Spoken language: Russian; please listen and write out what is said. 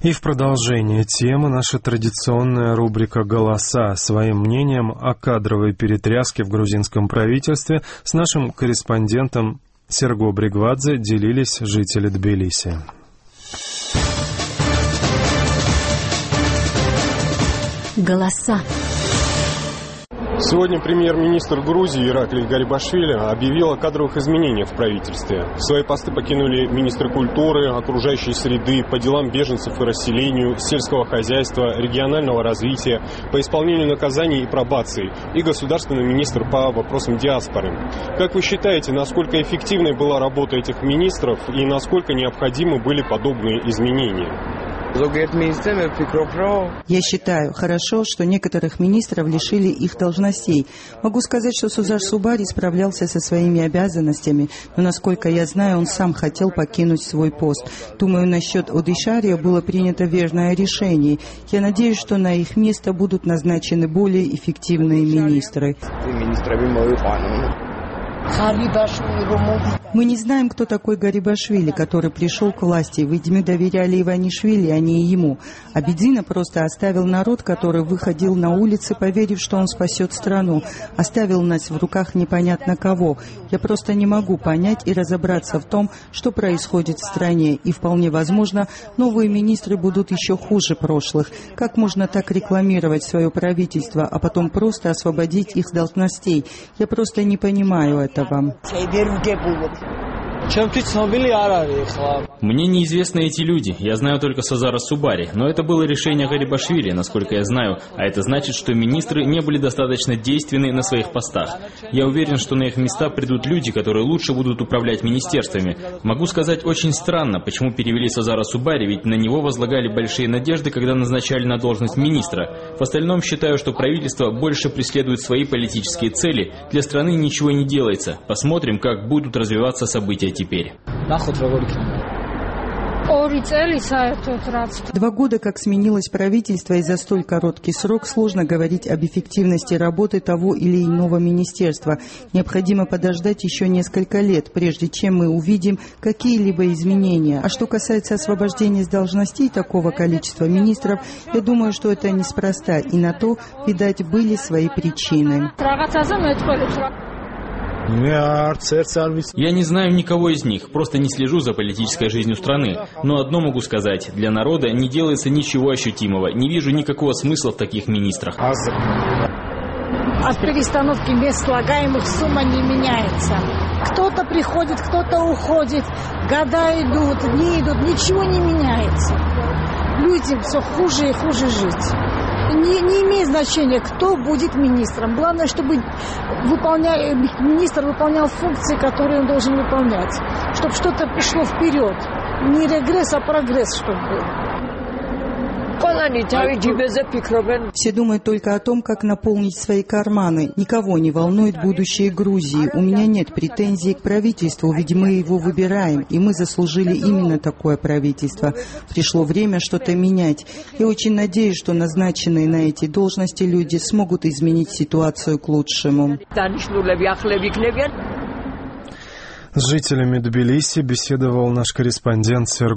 И в продолжение темы наша традиционная рубрика «Голоса». Своим мнением о кадровой перетряске в грузинском правительстве с нашим корреспондентом Серго Бригвадзе делились жители Тбилиси. Голоса. Сегодня премьер-министр Грузии Ираклий Гарибашвили объявил о кадровых изменениях в правительстве. Свои посты покинули министры культуры, окружающей среды, по делам беженцев и расселению, сельского хозяйства, регионального развития, по исполнению наказаний и пробации и государственный министр по вопросам диаспоры. Как вы считаете, насколько эффективной была работа этих министров и насколько необходимы были подобные изменения? Я считаю, хорошо, что некоторых министров лишили их должностей. Могу сказать, что Сузар Субари справлялся со своими обязанностями, но, насколько я знаю, он сам хотел покинуть свой пост. Думаю, насчет Одишария было принято верное решение. Я надеюсь, что на их место будут назначены более эффективные министры. Мы не знаем, кто такой Гарибашвили, который пришел к власти, ведь мы доверяли Иванишвили, а не ему. А Бедзина просто оставил народ, который выходил на улицы, поверив, что он спасет страну. Оставил нас в руках непонятно кого. Я просто не могу понять и разобраться в том, что происходит в стране. И вполне возможно, новые министры будут еще хуже прошлых. Как можно так рекламировать свое правительство, а потом просто освободить их с должностей? Я просто не понимаю этого. Мне неизвестны эти люди. Я знаю только Сузара Субари. Но это было решение Гарибашвили, насколько я знаю. А это значит, что министры не были достаточно действенны на своих постах. Я уверен, что на их места придут люди, которые лучше будут управлять министерствами. Могу сказать, очень странно, почему перевели Сузара Субари, ведь на него возлагали большие надежды, когда назначали на должность министра. В остальном считаю, что правительство больше преследует свои политические цели. Для страны ничего не делается. Посмотрим, как будут развиваться события теперь. 2 года, как сменилось правительство, и за столь короткий срок сложно говорить об эффективности работы того или иного министерства. Необходимо подождать еще несколько лет, прежде чем мы увидим какие-либо изменения. А что касается освобождения с должностей такого количества министров, я думаю, что это неспроста, и на то, видать, были свои причины. Я не знаю никого из них, просто не слежу за политической жизнью страны. Но одно могу сказать, для народа не делается ничего ощутимого, не вижу никакого смысла в таких министрах. От перестановки мест слагаемых сумма не меняется. Кто-то приходит, кто-то уходит, года идут, дни идут, ничего не меняется. Людям все хуже и хуже жить. Не имеет значения, кто будет министром. Главное, чтобы министр выполнял функции, которые он должен выполнять. Чтобы что-то пришло вперед. Не регресс, а прогресс, чтобы был. Все думают только о том, как наполнить свои карманы. Никого не волнует будущее Грузии. У меня нет претензий к правительству, ведь мы его выбираем, и мы заслужили именно такое правительство. Пришло время что-то менять. Я очень надеюсь, что назначенные на эти должности люди смогут изменить ситуацию к лучшему. С жителями Тбилиси беседовал наш корреспондент Серго